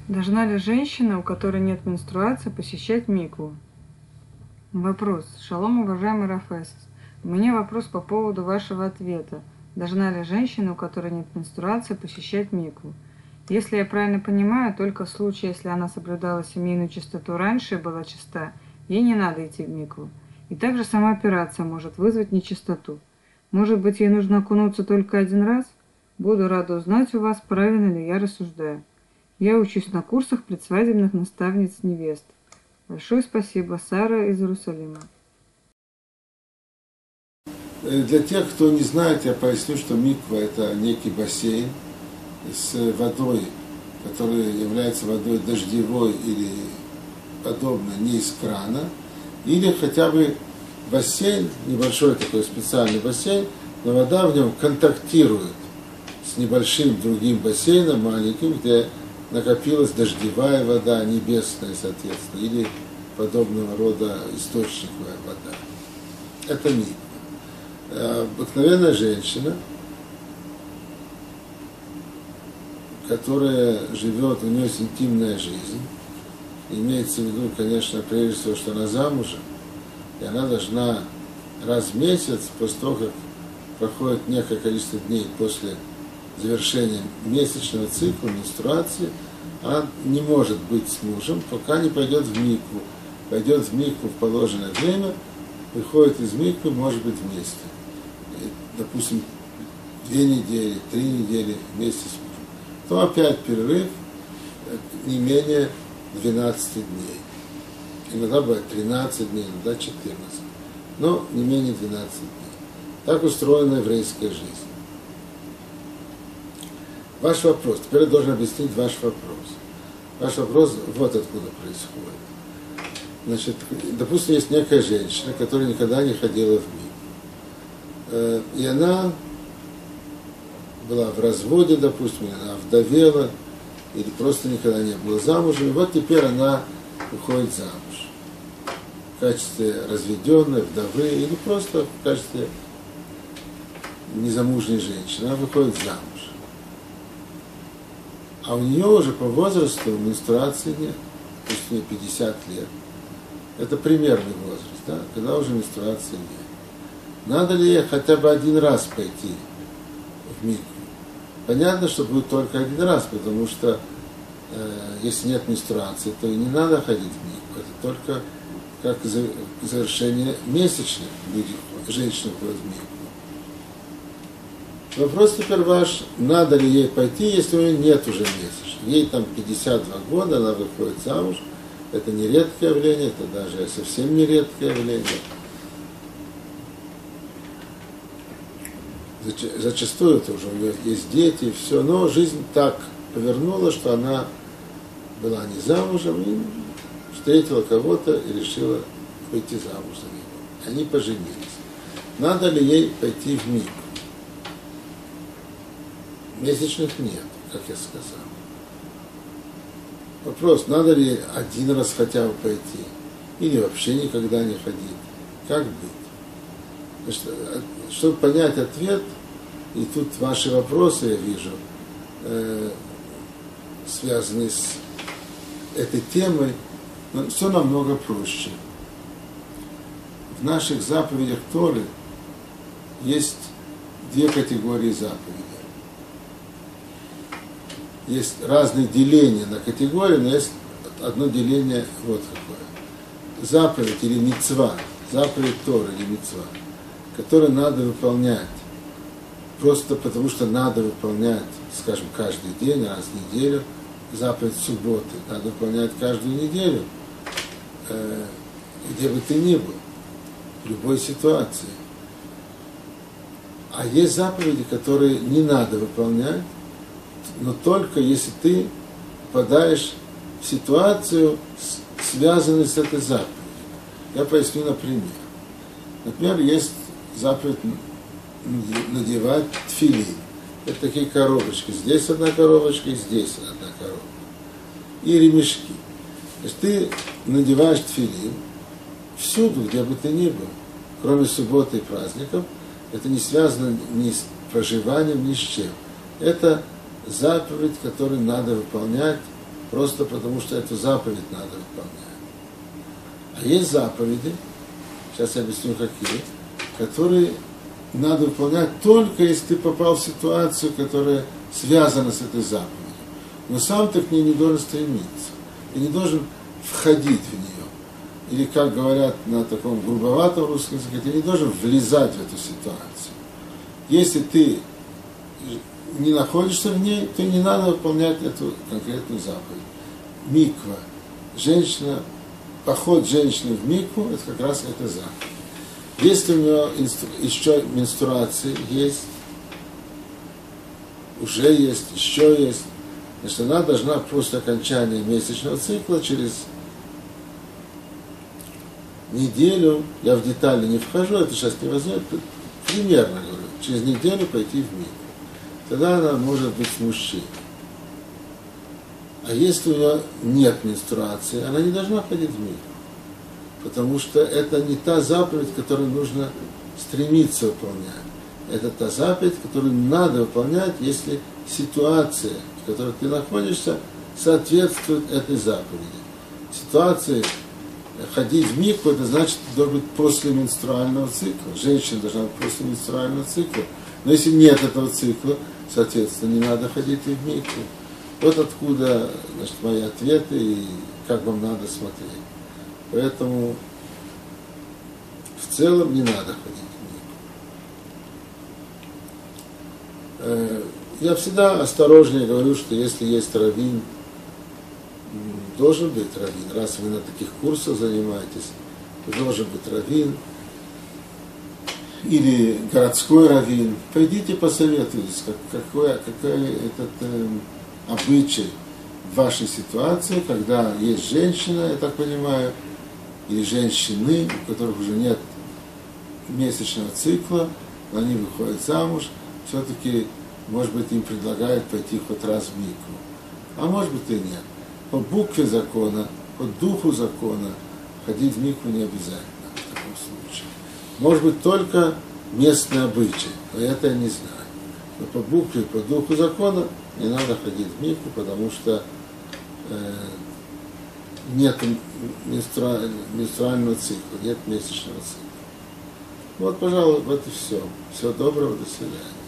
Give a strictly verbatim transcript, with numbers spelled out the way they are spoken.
Должна ли женщина, у которой нет менструации, посещать микву? Вопрос. Шалом, уважаемый Рафесес. У меня вопрос по поводу вашего ответа. Должна ли женщина, у которой нет менструации, посещать микву? Если я правильно понимаю, только в случае, если она соблюдала семейную чистоту раньше и была чиста, ей не надо идти в микву. И также сама операция может вызвать нечистоту. Может быть, ей нужно окунуться только один раз? Буду рада узнать у вас, правильно ли я рассуждаю. Я учусь на курсах предсвадебных наставниц невест. Большое спасибо, Сара из Иерусалима. Для тех, кто не знает, я поясню, что миква – это некий бассейн с водой, которая является водой дождевой или подобной, не из крана, или хотя бы бассейн, небольшой такой специальный бассейн, но вода в нем контактирует с небольшим другим бассейном, маленьким, где накопилась дождевая вода, небесная, соответственно, или подобного рода источниковая вода. Это миква. Обыкновенная женщина, которая живет, у нее есть интимная жизнь, имеется в виду, конечно, прежде всего, что она замужем, и она должна раз в месяц, после того, как проходит некое количество дней после завершения месячного цикла, менструации, она не может быть с мужем, пока не пойдет в микву. Пойдет в микву в положенное время, выходит из миквы, может быть, вместе. И, допустим, две недели, три недели вместе с мужем. То опять перерыв не менее двенадцати дней. Иногда бывает тринадцать дней, иногда четырнадцать. Но не менее двенадцати дней. Так устроена еврейская жизнь. Ваш вопрос. Теперь я должен объяснить ваш вопрос. Ваш вопрос вот откуда происходит. Значит, допустим, есть некая женщина, которая никогда не ходила в микву. И она была в разводе, допустим, она вдовела, или просто никогда не была замужем. И вот теперь она выходит замуж. В качестве разведенной, вдовы, или просто в качестве незамужней женщины. Она выходит замуж. А у нее уже по возрасту менструации нет. То есть у нее пятьдесят лет. Это примерный возраст, да, когда уже менструации нет. Надо ли ей хотя бы один раз пойти в микву? Понятно, что будет только один раз, потому что э, если нет менструации, то и не надо ходить в микву. Это только как завершение месячных люди, женщины ходят в микву. Вопрос теперь ваш, надо ли ей пойти, если у нее нет уже месячных. Ей там пятьдесят два года, она выходит замуж. Это не редкое явление, это даже совсем не редкое явление. Зачастую это уже у нее есть дети, и все, но жизнь так повернула, что она была не замужем, и встретила кого-то и решила выйти замуж за него. Они поженились. Надо ли ей пойти в микву? Месячных нет, как я сказал. Вопрос, надо ли один раз хотя бы пойти, или вообще никогда не ходить. Как быть? Значит, чтобы понять ответ, и тут ваши вопросы, я вижу, э, связанные с этой темой, но все намного проще. В наших заповедях Торы есть две категории заповедей. Есть разные деления на категории, но есть одно деление вот какое. Заповедь или мицва, заповедь Торы или мицва, которую надо выполнять просто потому, что надо выполнять, скажем, каждый день, раз в неделю. Заповедь субботы надо выполнять каждую неделю, э, где бы ты ни был, в любой ситуации. А есть заповеди, которые не надо выполнять, но только если ты попадаешь в ситуацию, связанную с этой заповедью. Я поясню на пример. Например, есть заповедь надевать тфилин. Это такие коробочки. Здесь одна коробочка и здесь одна коробка. И ремешки. То есть ты надеваешь тфилин всюду, где бы ты ни был, кроме субботы и праздников. Это не связано ни с проживанием, ни с чем. Это заповедь, которую надо выполнять просто потому что эту заповедь надо выполнять. А есть заповеди, сейчас я объясню какие, которые надо выполнять только если ты попал в ситуацию, которая связана с этой заповедью. Но сам ты к ней не должен стремиться. Ты не должен входить в нее. Или, как говорят на таком грубоватом русском языке, ты не должен влезать в эту ситуацию. Если ты не находишься в ней, то не надо выполнять эту конкретную заповедь. Миква. Женщина, поход женщины в микву, это как раз эта заповедь. Если у нее инстру... еще менструации есть, уже есть, еще есть, значит, она должна после окончания месячного цикла через неделю, я в детали не вхожу, это сейчас не возьмет, примерно говорю, через неделю пойти в микву. Тогда она может быть с мужчиной. А если у нее нет менструации, она не должна ходить в микву. Потому что это не та заповедь, которую нужно стремиться выполнять. Это та заповедь, которую надо выполнять, если ситуация, в которой ты находишься, соответствует этой заповеди. Ситуация ходить в микву, это значит, должен быть после менструального цикла. Женщина должна быть после менструального цикла. Но если нет этого цикла, соответственно, не надо ходить и в микву. Вот откуда, значит, мои ответы и как вам надо смотреть. Поэтому в целом не надо ходить в микву. Я всегда осторожнее говорю, что если есть раввин, должен быть раввин. Раз вы на таких курсах занимаетесь, должен быть раввин. Или городской раввин. Пойдите посоветуйтесь, как, какой, какой этот э, обычай в вашей ситуации, когда есть женщина, я так понимаю, или женщины, у которых уже нет месячного цикла, но они выходят замуж, все-таки, может быть, им предлагают пойти хоть раз в микву. А может быть и нет. По букве закона, по духу закона ходить в микву не обязательно в таком случае. Может быть, только местный обычай, но это я не знаю. Но по букве, по духу закона не надо ходить в микву, потому что э, нет менструального цикла, нет месячного цикла. Вот, пожалуй, вот и все. Всего доброго, до свидания.